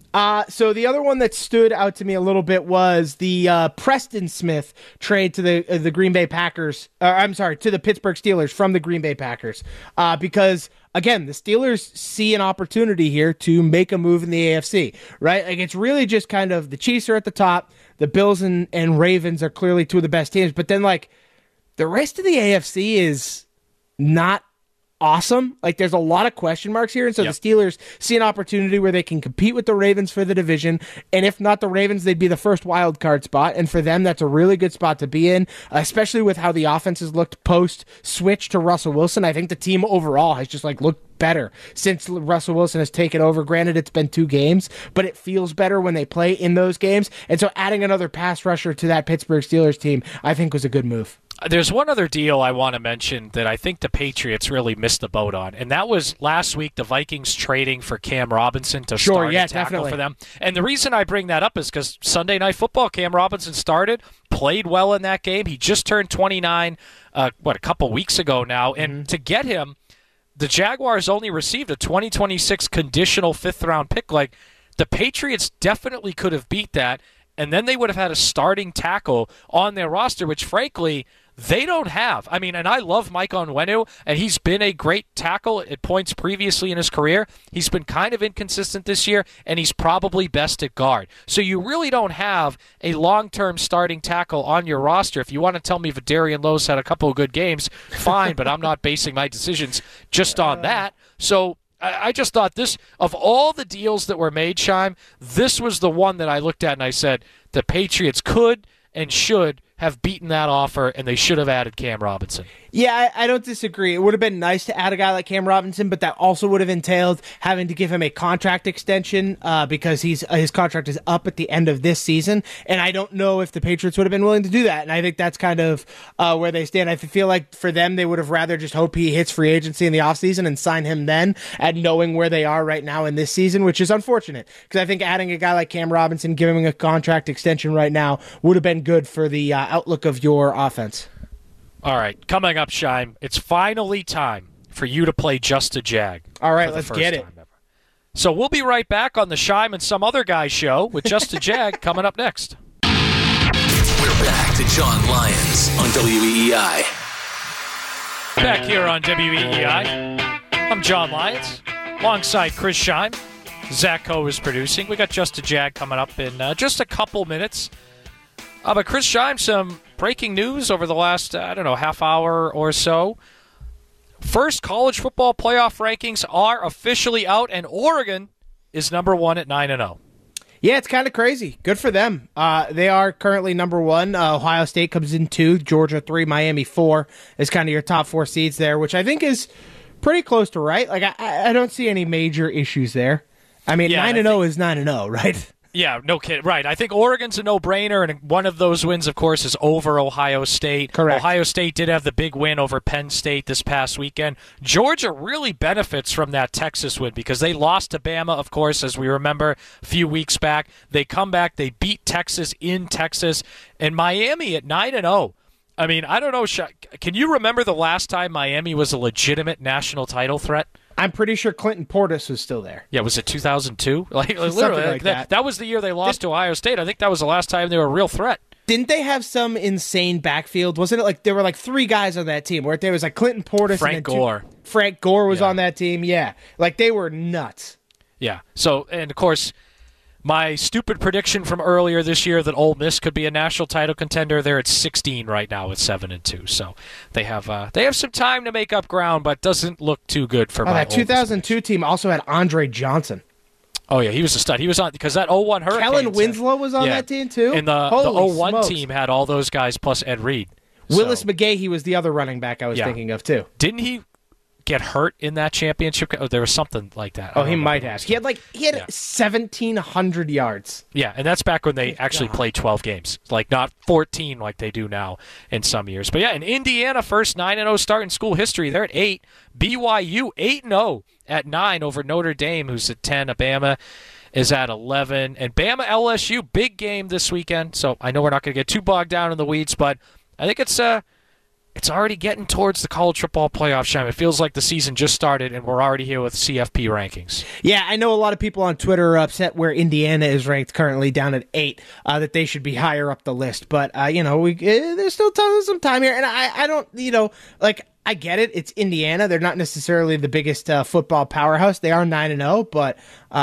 So the other one that stood out to me a little bit was the Preston Smith trade to the Green Bay Packers. To the Pittsburgh Steelers from the Green Bay Packers. Because, again, the Steelers see an opportunity here to make a move in the AFC, right? Like, it's really just kind of the Chiefs are at the top. The Bills and Ravens are clearly two of the best teams. But then, the rest of the AFC is not awesome. There's a lot of question marks here, and so the Steelers see an opportunity where they can compete with the Ravens for the division, and if not the Ravens, they'd be the first wild card spot, and for them, that's a really good spot to be in, especially with how the offense has looked post-switch to Russell Wilson. I think the team overall has just looked better since Russell Wilson has taken over. Granted, it's been 2 games, but it feels better when they play in those games, and so adding another pass rusher to that Pittsburgh Steelers team, I think was a good move. There's one other deal I want to mention that I think the Patriots really missed the boat on, and that was last week the Vikings trading for Cam Robinson to start a tackle for them. And the reason I bring that up is because Sunday Night Football, Cam Robinson played well in that game. He just turned 29, a couple weeks ago now, and to get him, the Jaguars only received a 2026 conditional 5th-round pick. The Patriots definitely could have beat that, and then they would have had a starting tackle on their roster, which, frankly, they don't have. I mean, and I love Mike Onwenu, and he's been a great tackle at points previously in his career. He's been kind of inconsistent this year, and he's probably best at guard. So you really don't have a long-term starting tackle on your roster. If you want to tell me Vidarian Lowe's had a couple of good games, fine, but I'm not basing my decisions just on that. So I just thought this, of all the deals that were made, Shime, this was the one that I looked at and I said the Patriots could and should have beaten that offer, and they should have added Cam Robinson. Yeah, I don't disagree. It would have been nice to add a guy like Cam Robinson, but that also would have entailed having to give him a contract extension because his contract is up at the end of this season, and I don't know if the Patriots would have been willing to do that, and I think that's kind of where they stand. I feel like for them, they would have rather just hope he hits free agency in the offseason and sign him then, and knowing where they are right now in this season, which is unfortunate, because I think adding a guy like Cam Robinson, giving him a contract extension right now, would have been good for the outlook of your offense. All right, coming up, Shime, it's finally time for you to play Just a Jag. All right, let's get it. So we'll be right back on the Shime and Some Other Guy show with Just a Jag coming up next. We're back to John Lyons on WEEI. Back here on WEEI. I'm John Lyons, alongside Chris Shime. Zach Coe is producing. We got Just a Jag coming up in just a couple minutes. But Chris Shime, some breaking news over the last, half hour or so. First college football playoff rankings are officially out, and Oregon is number 1 at 9-0. Yeah, it's kind of crazy. Good for them. They are currently number 1. Ohio State comes in 2, Georgia 3, Miami 4 is kind of your top 4 seeds there, which I think is pretty close to right. I don't see any major issues there. I mean, 9-0 is 9-0, right? Yeah, no kidding. Right. I think Oregon's a no-brainer, and one of those wins, of course, is over Ohio State. Correct. Ohio State did have the big win over Penn State this past weekend. Georgia really benefits from that Texas win because they lost to Bama, of course, as we remember a few weeks back. They come back, they beat Texas in Texas, and Miami at 9-0. I mean, I don't know. Can you remember the last time Miami was a legitimate national title threat? I'm pretty sure Clinton Portis was still there. Yeah, was it 2002? Literally, that was the year they lost to Ohio State. I think that was the last time they were a real threat. Didn't they have some insane backfield? Wasn't it there were 3 guys on that team? Where there was Clinton Portis, Frank Gore. Frank Gore was on that team. Yeah, they were nuts. Yeah. So, and of course, My stupid prediction from earlier this year that Ole Miss could be a national title contender, they're at 16 right now with 7-2. So they have some time to make up ground, but doesn't look too good for my that 2002 team also had Andre Johnson. Oh, yeah, he was a stud. He was on because that 01 Hurricanes. Kellen Winslow was on that team, too? And the 01 team had all those guys plus Ed Reed. Willis McGahee was the other running back I was thinking of, too. Didn't he get hurt in that championship? Oh, there was something like that. Oh, he might have. He had 1,700 yards. Yeah, and that's back when they actually played 12 games. Not 14 like they do now in some years. But yeah, in Indiana, first 9-0 start in school history. They're at 8. BYU 8-0 at 9 over Notre Dame, who's at 10. Alabama is at 11. And Bama LSU, big game this weekend. So I know we're not going to get too bogged down in the weeds, but I think it's already getting towards the college football playoff time. It feels like the season just started, and we're already here with CFP rankings. Yeah, I know a lot of people on Twitter are upset where Indiana is ranked currently down at 8, that they should be higher up the list. But, there's still some time here, and I don't, I get it. It's Indiana. They're not necessarily the biggest football powerhouse. They are 9-0, but,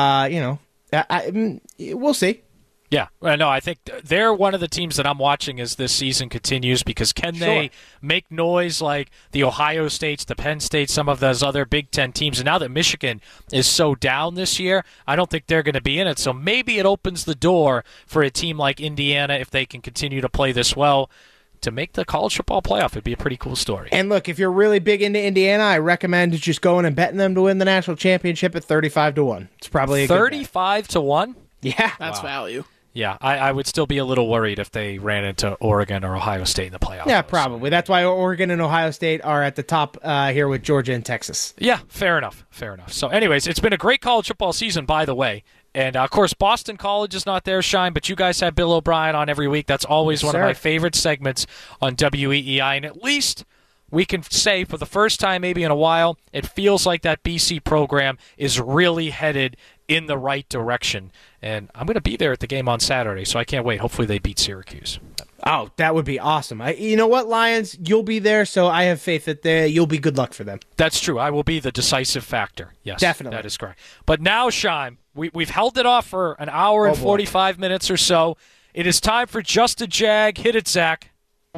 we'll see. Yeah, no, I think they're one of the teams that I'm watching as this season continues because they make noise like the Ohio States, the Penn State, some of those other Big Ten teams? And now that Michigan is so down this year, I don't think they're going to be in it. So maybe it opens the door for a team like Indiana, if they can continue to play this well, to make the college football playoff. It'd be a pretty cool story. And look, if you're really big into Indiana, I recommend just going and betting them to win the national championship at 35-1. It's probably a 35-1? Yeah. That's value. Yeah, I would still be a little worried if they ran into Oregon or Ohio State in the playoffs. Yeah, probably. That's why Oregon and Ohio State are at the top here with Georgia and Texas. Yeah, fair enough. So anyways, it's been a great college football season, by the way. And, of course, Boston College is not there, Shine, but you guys have Bill O'Brien on every week. That's always one of my favorite segments on WEEI. And at least we can say for the first time maybe in a while, it feels like that BC program is really headed in the right direction. And I'm going to be there at the game on Saturday, so I can't wait. Hopefully they beat Syracuse. Oh, that would be awesome. You know what, Lions? You'll be there, so I have faith that you'll be good luck for them. That's true. I will be the decisive factor. Yes, definitely. That is correct. But now, Shime, we've held it off for an hour and 45 minutes or so. It is time for Just a Jag. Hit it, Zach.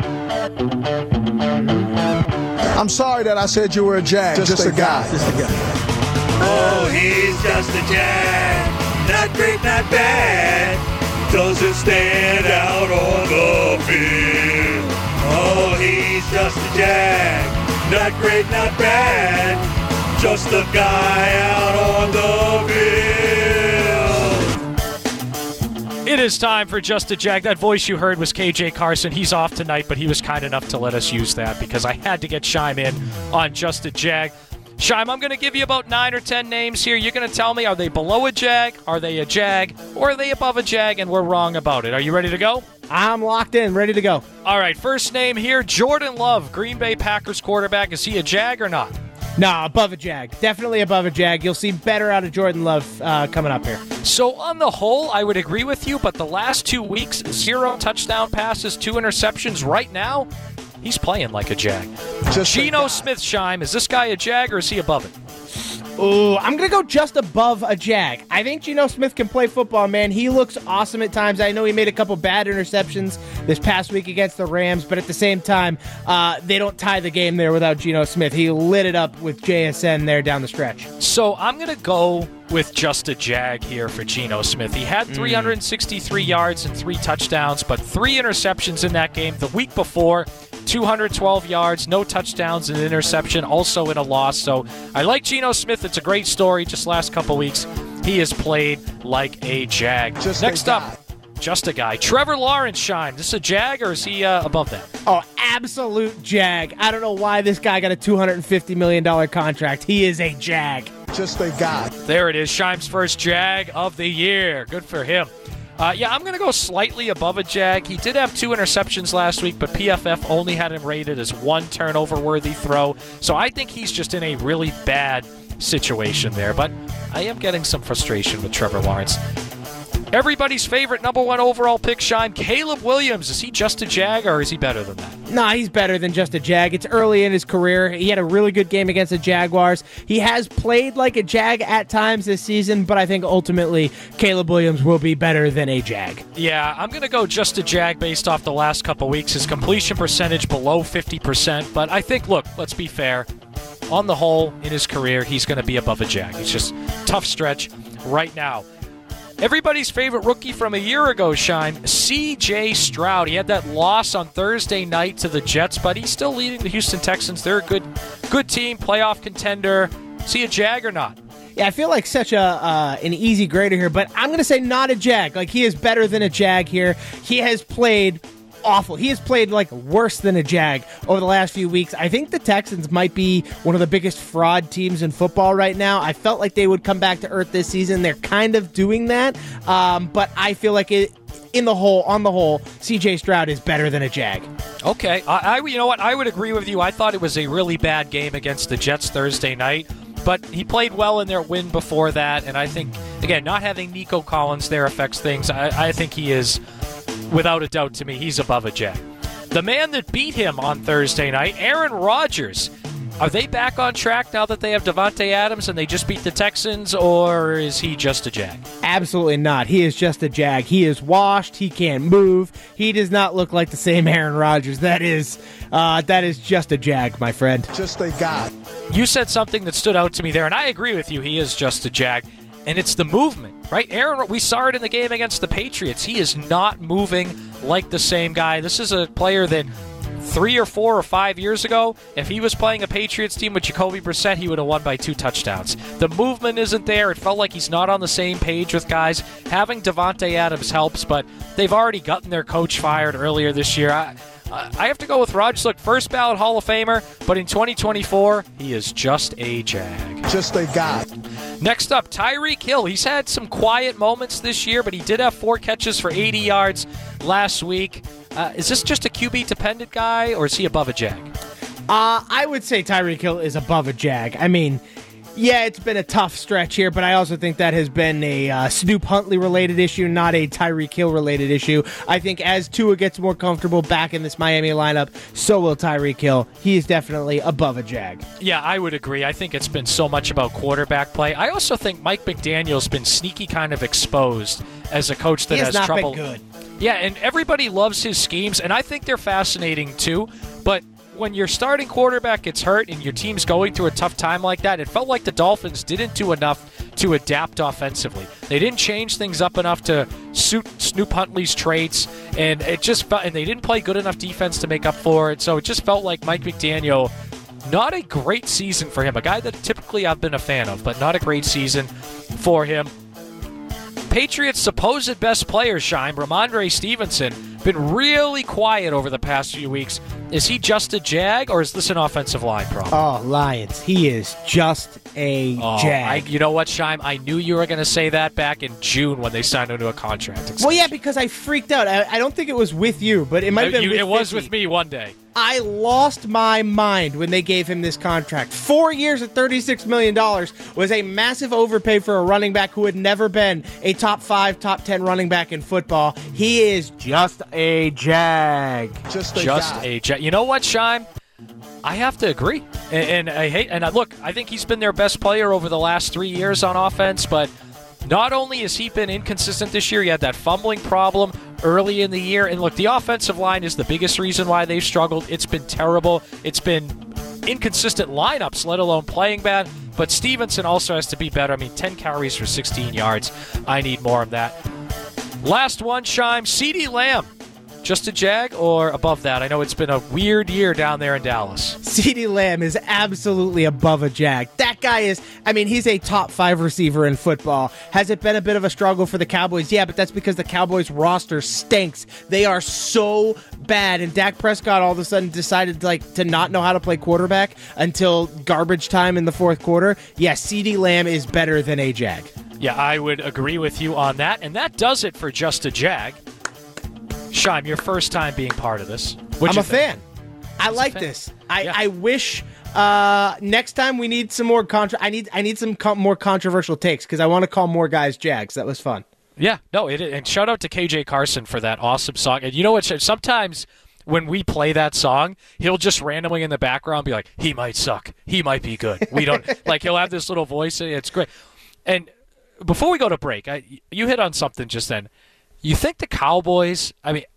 I'm sorry that I said you were a Jag. Just a guy. Oh, he's just a Jag. Not great, not bad. Doesn't stand out on the field. Oh, he's just a Jag. Not great, not bad. Just a guy out on the field. It is time for Just a Jag. That voice you heard was KJ Carson. He's off tonight, but he was kind enough to let us use that because I had to get Shime in on Just a Jag. Shime, I'm going to give you about 9 or 10 names here. You're going to tell me, are they below a Jag, are they a Jag, or are they above a Jag, and we're wrong about it. Are you ready to go? I'm locked in, ready to go. All right, first name here, Jordan Love, Green Bay Packers quarterback. Is he a Jag or not? No, above a Jag. Definitely above a Jag. You'll see better out of Jordan Love coming up here. So on the whole, I would agree with you, but the last 2 weeks, 0 touchdown passes, 2 interceptions. Right now, he's playing like a Jag. Geno Smith, Shime, is this guy a Jag or is he above it? Ooh, I'm going to go just above a Jag. I think Geno Smith can play football, man. He looks awesome at times. I know he made a couple bad interceptions this past week against the Rams, but at the same time, they don't tie the game there without Geno Smith. He lit it up with JSN there down the stretch. So I'm going to go with just a Jag here for Geno Smith. He had 363 yards and 3 touchdowns, but 3 interceptions in that game. The week before, 212 yards, no touchdowns, and an interception, also in a loss. So I like Geno Smith. It's a great story. Just last couple weeks, he has played like a Jag. Next up, just a guy. Trevor Lawrence, Shine. This is a Jag or is he above that? Oh, absolute Jag. I don't know why this guy got a $250 million contract. He is a Jag. Just a guy. There it is. Shime's first Jag of the year. Good for him. Yeah, I'm going to go slightly above a Jag. He did have 2 interceptions last week, but PFF only had him rated as 1 turnover-worthy throw. So I think he's just in a really bad situation there. But I am getting some frustration with Trevor Lawrence. Everybody's favorite number 1 overall pick, Shime, Caleb Williams. Is he just a Jag, or is he better than that? Nah, he's better than just a Jag. It's early in his career. He had a really good game against the Jaguars. He has played like a Jag at times this season, but I think ultimately Caleb Williams will be better than a Jag. Yeah, I'm going to go just a Jag based off the last couple weeks. His completion percentage below 50%, but I think, look, let's be fair. On the whole, in his career, he's going to be above a Jag. It's just tough stretch right now. Everybody's favorite rookie from a year ago, Shime, C.J. Stroud. He had that loss on Thursday night to the Jets, but he's still leading the Houston Texans. They're a good team, playoff contender. Is he a Jag or not? Yeah, I feel like such an easy grader here, but I'm going to say not a Jag. Like, he is better than a Jag here. He has played awful. He has played like worse than a Jag over the last few weeks. I think the Texans might be one of the biggest fraud teams in football right now. I felt like they would come back to earth this season. They're kind of doing that, but I feel like on the whole, C.J. Stroud is better than a Jag. Okay, you know what? I would agree with you. I thought it was a really bad game against the Jets Thursday night, but he played well in their win before that, and I think, again, not having Nico Collins there affects things. I think he is, without a doubt to me, he's above a Jag. The man that beat him on Thursday night, Aaron Rodgers. Are they back on track now that they have Davante Adams and they just beat the Texans, or is he just a Jag? Absolutely not. He is just a Jag. He is washed. He can't move. He does not look like the same Aaron Rodgers. That is just a Jag, my friend. Just a guy. You said something that stood out to me there, and I agree with you. He is just a Jag. And it's the movement, right? Aaron, we saw it in the game against the Patriots. He is not moving like the same guy. This is a player that 3 or 4 or 5 years ago, if he was playing a Patriots team with Jacoby Brissett, he would have won by 2 touchdowns. The movement isn't there. It felt like he's not on the same page with guys. Having Davante Adams helps, but they've already gotten their coach fired earlier this year. I have to go with Rodgers. Look, first ballot Hall of Famer, but in 2024, he is just a Jag. Just a guy. Next up, Tyreek Hill. He's had some quiet moments this year, but he did have 4 catches for 80 yards last week. Is this just a QB-dependent guy, or is he above a Jag? I would say Tyreek Hill is above a Jag. I mean, yeah, it's been a tough stretch here, but I also think that has been a Snoop Huntley-related issue, not a Tyreek Hill-related issue. I think as Tua gets more comfortable back in this Miami lineup, so will Tyreek Hill. He is definitely above a Jag. Yeah, I would agree. I think it's been so much about quarterback play. I also think Mike McDaniel's been sneaky kind of exposed as a coach that has trouble. He has not been good. Yeah, and everybody loves his schemes, and I think they're fascinating too, but when your starting quarterback gets hurt and your team's going through a tough time like that, it felt like the Dolphins didn't do enough to adapt offensively. They didn't change things up enough to suit Snoop Huntley's traits, and it just felt, and they didn't play good enough defense to make up for it. So it just felt like Mike McDaniel, not a great season for him. A guy that typically I've been a fan of, but not a great season for him. Patriots' supposed best player, Shime, Ramondre Stevenson, been really quiet over the past few weeks. Is he just a Jag, or is this an offensive line problem? Oh, Lions. He is just a Jag. You know what, Shime? I knew you were going to say that back in June when they signed him to a contract extension. Well, yeah, because I freaked out. I don't think it was with you, but it might have been with It was 50. with me one day. I lost my mind when they gave him this contract. 4 years at $36 million was a massive overpay for a running back who had never been a top 5, top 10 running back in football. He is just a Jag. Just a Jag. You know what, Shime? I have to agree. And look, I think he's been their best player over the last 3 years on offense, but not only has he been inconsistent this year, he had that fumbling problem early in the year. And look, the offensive line is the biggest reason why they've struggled. It's been terrible. It's been inconsistent lineups, let alone playing bad. But Stevenson also has to be better. I mean, 10 carries for 16 yards. I need more of that. Last one, Shime. CeeDee Lamb. Just a Jag or above that? I know it's been a weird year down there in Dallas. CeeDee Lamb is absolutely above a Jag. That guy is, I mean, he's a top 5 receiver in football. Has it been a bit of a struggle for the Cowboys? Yeah, but that's because the Cowboys roster stinks. They are so bad, and Dak Prescott all of a sudden decided to not know how to play quarterback until garbage time in the fourth quarter. Yeah, CeeDee Lamb is better than a Jag. Yeah, I would agree with you on that, and that does it for Just a Jag. Shime, your first time being part of this. I'm a fan. I like this. I wish next time we need some more I need some more controversial takes because I want to call more guys Jags. That was fun. Yeah, no, and shout out to KJ Carson for that awesome song. And you know what? Sometimes when we play that song, he'll just randomly in the background be like, he might suck. He might be good. We don't like, he'll have this little voice. It's great. And before we go to break, you hit on something just then. You think the Cowboys, I mean,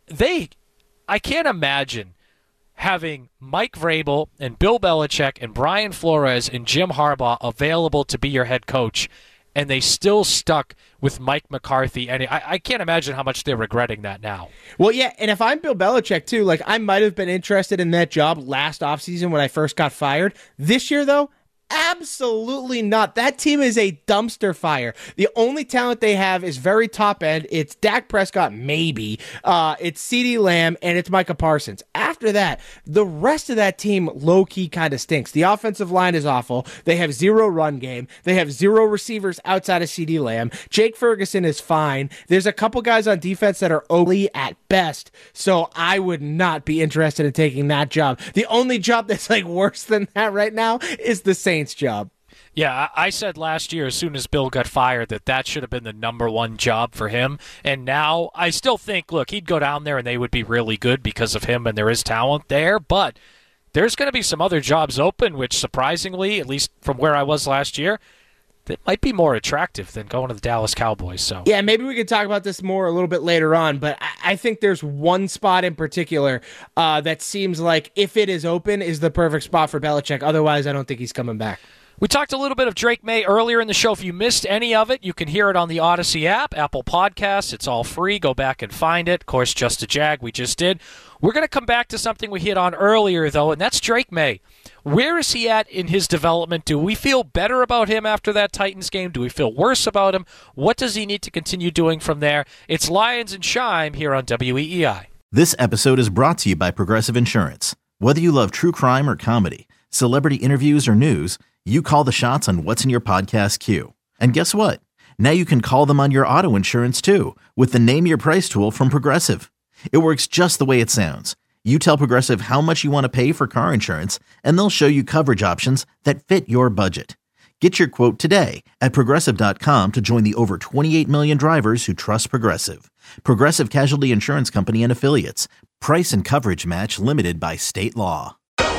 I can't imagine having Mike Vrabel and Bill Belichick and Brian Flores and Jim Harbaugh available to be your head coach, and they still stuck with Mike McCarthy. And I can't imagine how much they're regretting that now. Well, yeah, and if I'm Bill Belichick, too, like I might have been interested in that job last offseason when I first got fired. This year, though, absolutely not. That team is a dumpster fire. The only talent they have is very top end. It's Dak Prescott, maybe. It's CeeDee Lamb, and it's Micah Parsons. After that, the rest of that team low-key kind of stinks. The offensive line is awful. They have zero run game. They have zero receivers outside of CeeDee Lamb. Jake Ferguson is fine. There's a couple guys on defense that are okay at best, so I would not be interested in taking that job. The only job that's like worse than that right now is the Saints job. Yeah, I said last year as soon as Bill got fired that should have been the number one job for him. And now I still think, look, he'd go down there and they would be really good because of him and there is talent there. But there's going to be some other jobs open, which surprisingly, at least from where I was last year, that might be more attractive than going to the Dallas Cowboys. So yeah, maybe we could talk about this more a little bit later on, but I think there's one spot in particular that seems like, if it is open, is the perfect spot for Belichick. Otherwise, I don't think he's coming back. We talked a little bit of Drake May earlier in the show. If you missed any of it, you can hear it on the Odyssey app, Apple Podcasts. It's all free. Go back and find it. Of course, Just a Jag, we just did. We're going to come back to something we hit on earlier, though, and that's Drake May. Where is he at in his development? Do we feel better about him after that Titans game? Do we feel worse about him? What does he need to continue doing from there? It's Lions and Shime here on WEEI. This episode is brought to you by Progressive Insurance. Whether you love true crime or comedy, celebrity interviews or news, you call the shots on what's in your podcast queue. And guess what? Now you can call them on your auto insurance too with the Name Your Price tool from Progressive. It works just the way it sounds. You tell Progressive how much you want to pay for car insurance, and they'll show you coverage options that fit your budget. Get your quote today at Progressive.com to join the over 28 million drivers who trust Progressive. Progressive Casualty Insurance Company and Affiliates. Price and coverage match limited by state law.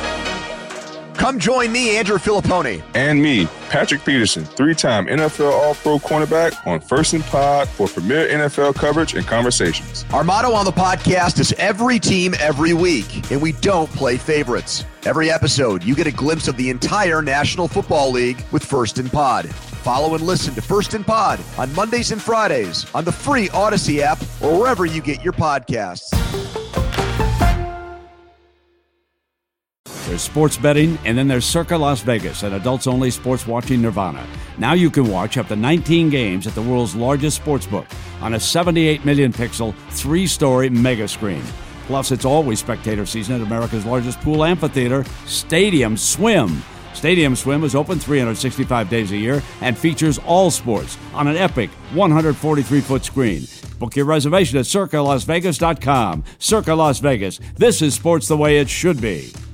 Come join me, Andrew Filippone. And me, Patrick Peterson, 3-time NFL All-Pro cornerback on First and Pod for premier NFL coverage and conversations. Our motto on the podcast is every team, every week, and we don't play favorites. Every episode, you get a glimpse of the entire National Football League with First and Pod. Follow and listen to First and Pod on Mondays and Fridays on the free Odyssey app or wherever you get your podcasts. There's sports betting, and then there's Circa Las Vegas, an adults-only sports-watching nirvana. Now you can watch up to 19 games at the world's largest sportsbook on a 78 million-pixel, 3-story mega screen. Plus, it's always spectator season at America's largest pool amphitheater, Stadium Swim. Stadium Swim is open 365 days a year and features all sports on an epic 143-foot screen. Book your reservation at CircaLasVegas.com. Circa Las Vegas. This is sports the way it should be.